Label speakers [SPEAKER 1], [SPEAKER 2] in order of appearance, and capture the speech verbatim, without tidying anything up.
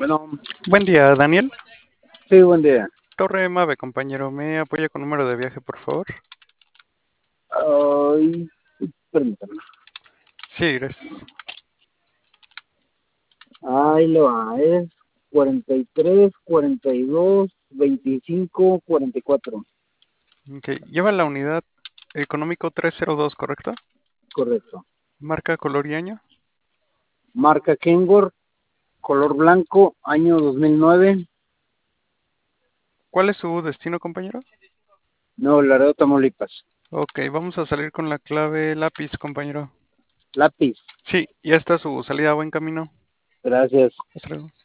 [SPEAKER 1] Bueno,
[SPEAKER 2] Buen día, Daniel.
[SPEAKER 1] sí, buen día.
[SPEAKER 2] Torre Mave, compañero. ¿Me apoya con número de viaje, por favor?
[SPEAKER 1] Ay, permítame.
[SPEAKER 2] Sí, gracias.
[SPEAKER 1] Ahí lo va, es cuarenta y tres, cuarenta y dos, veinticinco, cuarenta y cuatro.
[SPEAKER 2] Ok, lleva la unidad económico trescientos dos, ¿correcto?
[SPEAKER 1] Correcto.
[SPEAKER 2] Marca, color y año.
[SPEAKER 1] Marca Kenworth, color blanco, año dos mil nueve,
[SPEAKER 2] ¿Cuál es su destino, compañero?
[SPEAKER 1] Nuevo Laredo, Tamaulipas.
[SPEAKER 2] Ok, vamos a salir con la clave lápiz, compañero.
[SPEAKER 1] Lápiz,
[SPEAKER 2] Sí, ya está su salida a buen camino.
[SPEAKER 1] gracias.
[SPEAKER 2] Hasta luego.